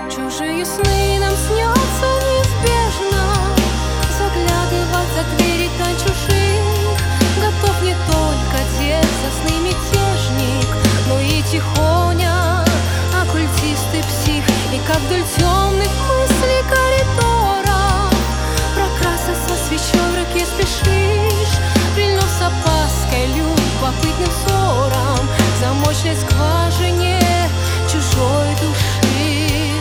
Чужие сны нам снятся неизбежно, заглядывать за двери тайн чужих. Готов не только дерзостный мятежник, но и тихоня оккультист и псих. И как вдоль темных мыслей коридоров прокрасться со свечой в руке спешишь, прильнув с опаской любопытным взором к замочной скважине чужой души.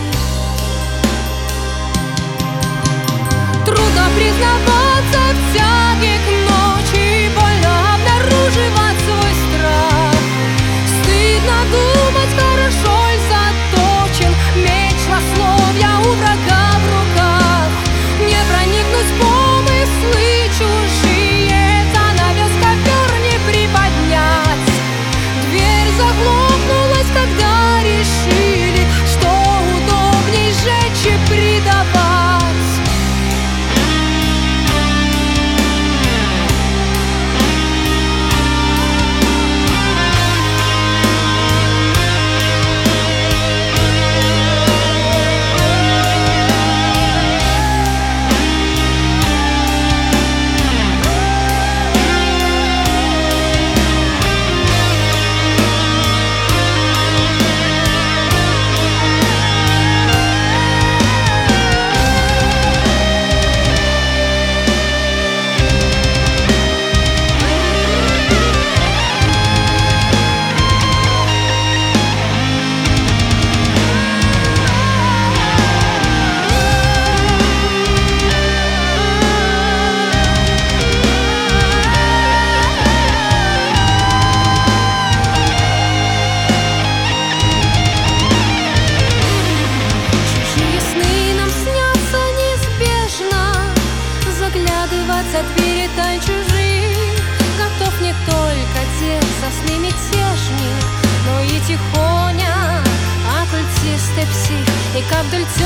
Трудно признаваться в тяге к ночи, больно обнаруживать свой страх. Стыдно думать, хорошо ли заточен меч злословия у врага в руках. Не проникнуть в помыслы чужие, занавес ковер не приподнять. Дверь захлопнулась, когда решили, что удобней сжечь и предавать. За двери тайн чужих готов не только дерзостный мятежник, но и тихоня оккультист и псих. И как вдоль